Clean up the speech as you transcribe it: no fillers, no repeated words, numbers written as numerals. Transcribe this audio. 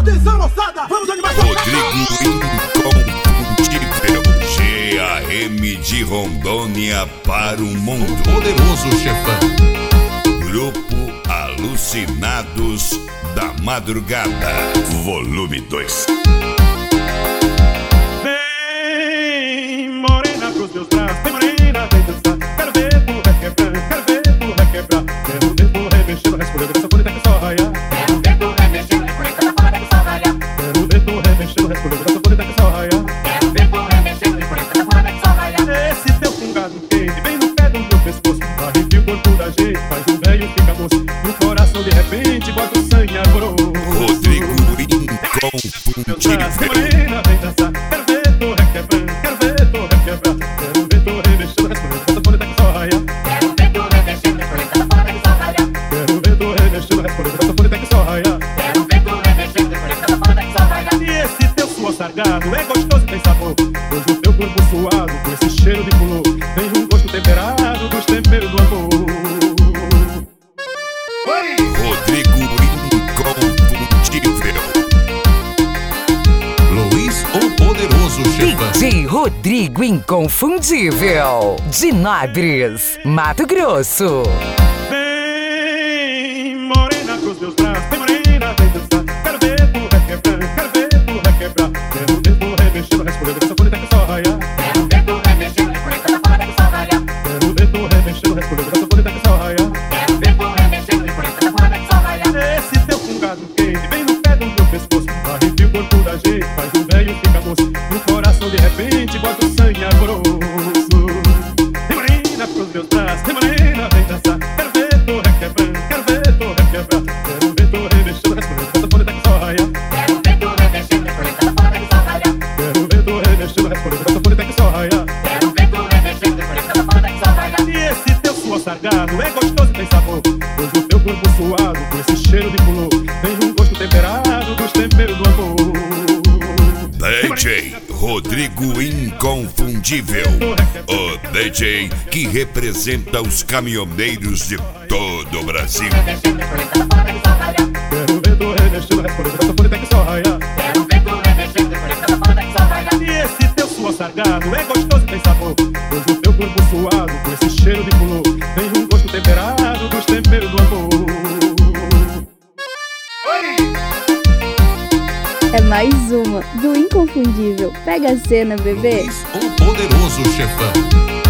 Atenção, moçada, vamos animar. Rodrigo Inconfundível, GAM de Rondônia para o mundo. Poderoso chefão. Grupo Alucinados da Madrugada, volume 2. Vem, morena pros meus braços, vem morena, vem dançar. Quero ver tu requebrar, quero ver tu requebrar. Quero ver tu remexendo, respondendo essa bonita que só raia. Quero ver tu remexendo, respondendo essa bonita que só raia. Quero ver tu remexendo, respondendo essa bonita que só raia. Quero ver tu remexendo, respondendo essa bonita que só raia. Esse teu fungado quente, vem no pé do meu pescoço. Arrepia o corpo da gente, faz o velho fica moço. No coração de repente, bota o sangue agorou. Rodrigo Vem Inconfundível. morena, vem dançar. Quero ver tu requebrando, quero ver tu requebrar. Quero ver tu remexendo, respondendo essa bonita que só raia. Quero ver tu remexendo, respondendo essa bonita que só raia. Quero ver tu remexendo, respondendo essa bonita que só raia. Quero ver tu remexendo, respondendo essa bonita que só raia. E esse teu suor sargado é gostoso e tem sabor. Pois o teu corpo suado, com esse cheiro de pulô, tem um gosto temperado dos temperos do amor. Rodrigo Inconfundível. Luiz, o poderoso chefão. DJ Rodrigo Inconfundível, de Nabres, Mato Grosso. Vem, morena pros meus braços, vem morena, vem dançar. Quero ver tu requebrar, quero ver tu requebrar. Quero ver tu remexendo, respondendo essa bonita que só raia. Quero ver tu remexendo, respondendo essa bonita que só raia. Quero ver tu remexendo, respondendo essa bonita que só raia. Quero ver tu remexendo, respondendo essa bonita que só raia. Esse teu fungado quente, vem no pé do meu pescoço. Arrepia o corpo da gente, faz o velho fica moço. No coração de repente, bota o sangue agoroso. Vem morena pros meus braços, vem morena, vem dançar. Quero ver tu requebrando, quero ver tu requebrar. Quero ver tu remexendo, respondendo essa bonita que só raia. Quero ver tu remexendo, respondendo essa bonita que só raia. Quero ver tu remexendo, respondendo essa bonita que só raia. Quero ver tu remexendo, respondendo essa bonita que só raia. E esse teu suor sargado é gostoso e tem sabor. Pois o teu corpo suado, com esse cheiro de pulô, tem um gosto temperado dos temperos do amor. DJ Rodrigo Inconfundível, o DJ que representa os caminhoneiros de todo o Brasil. Remexendo, respondendo essa bonita que só raia. Quero ver tu remexendo, respondendo essa bonita que só raia. Quero ver tu remexendo, respondendo essa bonita que só raia. E esse teu suor sargado é gostoso e tem sabor. Pois o teu corpo suado, com esse cheiro de pulô, tem um gosto temperado dos temperos do amor. É mais uma do Inconfundível. Pega a cena, bebê. Luiz, o poderoso chefão.